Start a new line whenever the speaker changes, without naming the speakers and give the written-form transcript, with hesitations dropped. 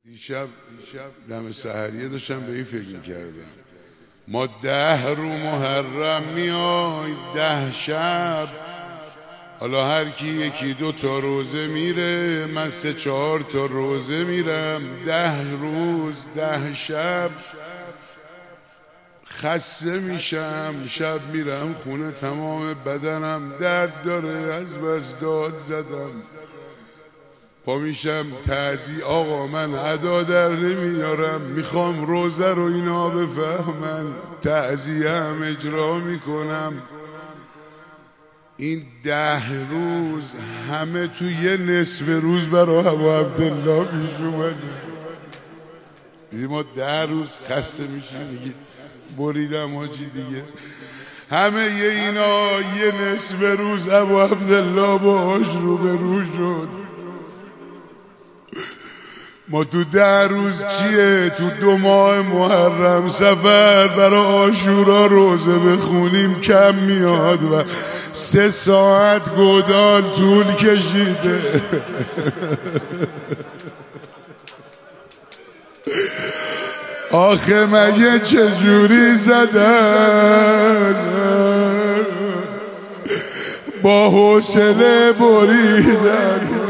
دیشب دم سحریه داشتم به این فکر میکردم. ما 10 رو محرم میای 10 شب، حالا هر کی یکی 2 تا روزه میره، من 3 4 تا روزه میرم. 10 روز 10 شب خسته میشم. شب میرم خونه تمام بدنم درد داره، از بس داد زدم. پا میشم تعزیه، آقا من ادا در نمیارم، میخوام روزه رو اینا بفهمن، تعزیه هم اجرا میکنم. این 10 روز همه تو یه نصف روز برای ابو عبدالله پیش اومده. ما 10 روز خسته میشیم دیگه، بریدم حاجی دیگه. همه اینا یه نصف روز ابو عبدالله باهاش رو به رو شد. ما تو 10 روز چیه؟ تو 2 ماه محرم سفر برای عاشورا روزه بخونیم کم میاد و 3 ساعت گودال طول کشیده. آخه مگه چجوری زدن با حوصله بریدن.